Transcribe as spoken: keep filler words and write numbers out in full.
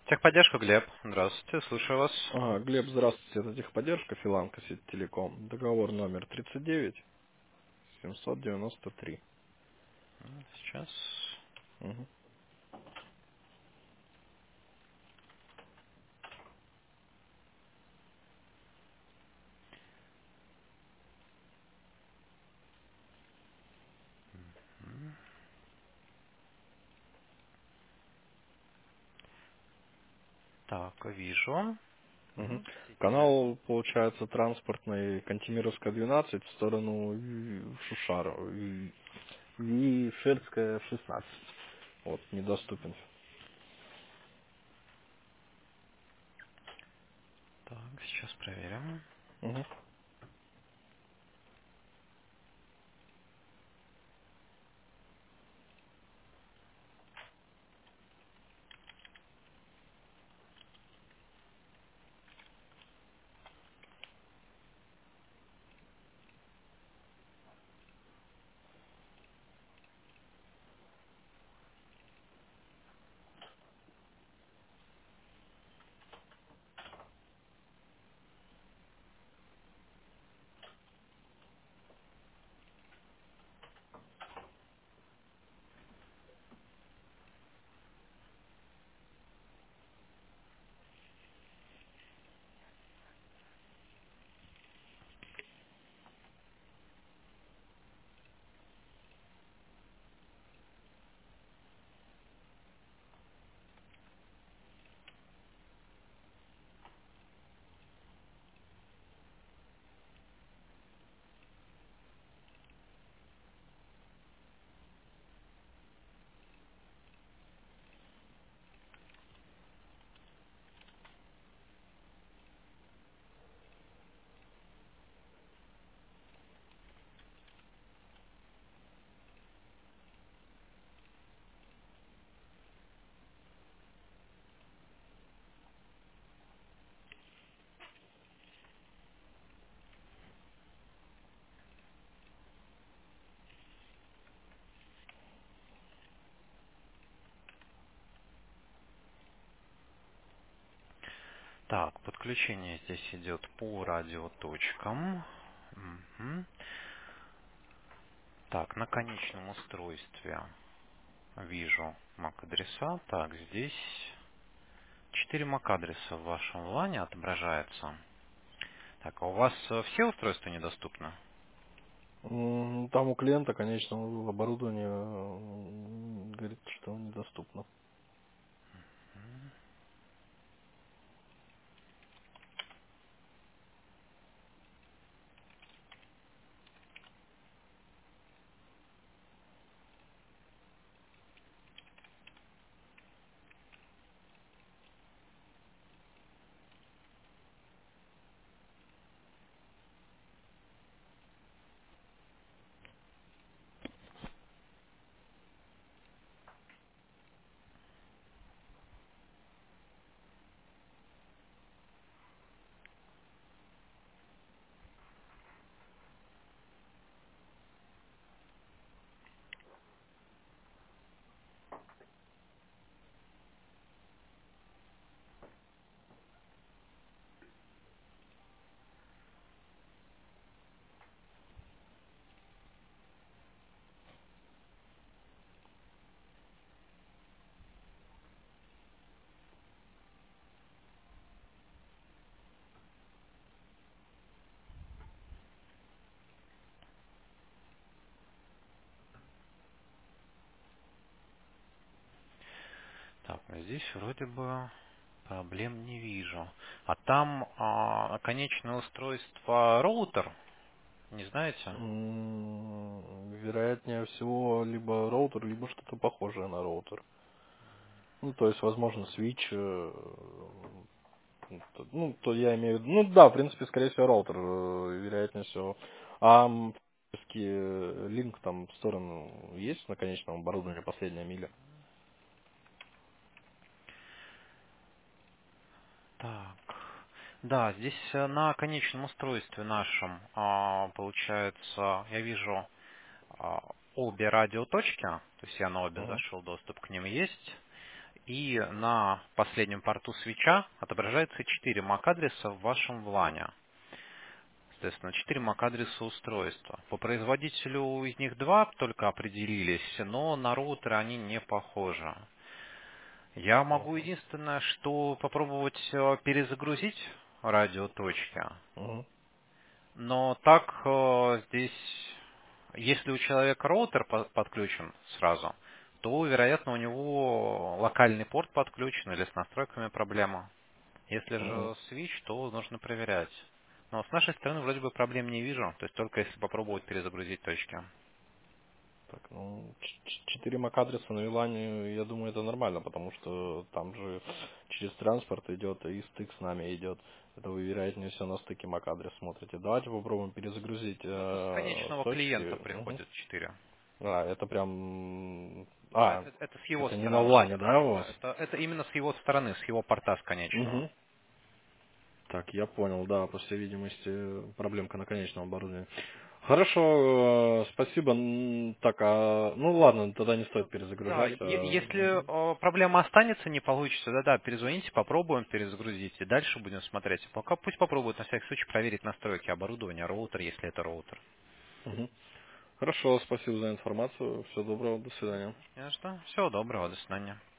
Техподдержка, Глеб. Здравствуйте, слушаю вас. Ага, Глеб, здравствуйте, это техподдержка Филанка Сетелеком. Договор номер тридцать девять семьсот девяносто три. М, Сейчас. Мгм. М, Так, вижу. Мгм. Мгм, действительно. Канал, получается, транспортный Кантемировская двенадцать в сторону Ю- Шушара. Ю- Вишерская шестнадцать. Вот, недоступен. Так, сейчас проверим. Мгм. Так, подключение здесь идет по радиоточкам. Мгм. Так, на конечном устройстве вижу MAC-адреса. Так, здесь четыре MAC-адреса в вашем лане отображается. Так, а у вас э, все устройства недоступны? М, Там у клиента, конечно, оборудование м, говорит, что недоступно. Так, ну здесь вроде бы проблем не вижу. А там а, конечное устройство роутер, не знаете? М, Вероятнее всего, либо роутер, либо что-то похожее на роутер. Ну, то есть, возможно, свич, э, то- ну, то я имею в виду, ну, да, в принципе, скорее всего, роутер, э, вероятнее всего. А м, фактически, э, линк там в сторону есть на конечном оборудовании последняя миля? Так. Да, здесь э, на конечном устройстве нашем, а, получается, я вижу а, обе радиоточки, то есть я на обе Мгм. зашел, доступ к ним есть. и на последнем порту свеча отображается четыре мак-адреса в вашем влане. Соответственно, четыре мак-адреса устройства. По производителю из них два только определились, но на роутеры они не похожи. Я могу Угу. единственное, что попробовать э, перезагрузить радиоточки. Угу. Но так э, здесь, если у человека роутер по- подключен сразу, то, вероятно, у него локальный порт подключен или с настройками проблема. Если Угу. же свич, то нужно проверять. Но с нашей стороны вроде бы проблем не вижу, то есть только если попробовать перезагрузить точки. Так, ну, ч- ч- четыре мак-адреса на Вилане, я думаю, это нормально, потому что там же через транспорт идет, и стык с нами идет. Это вы, вероятнее всего, на стыке мак-адрес смотрите. Давайте попробуем перезагрузить Ну, это с э, конечного клиента точки. Мгм. приходит четыре. А, это прям... Да, А, это, это с его это не на стороны. влане, да, у вас? Это, это именно с его стороны, с его порта, с конечного. Угу. Так, я понял, да, по всей видимости, проблемка на конечном оборудовании. Хорошо, э, спасибо. М, Так, а, ну ладно, тогда не стоит Да, перезагружать. е- а, если мгм. э, проблема останется, не получится, да-да, перезвоните, попробуем перезагрузить, и дальше будем смотреть. Пока пусть попробуют на всякий случай проверить настройки оборудования, роутер, если это роутер. Мгм. Хорошо, спасибо за информацию. Всего доброго, до свидания. Не за что. Всего доброго, до свидания.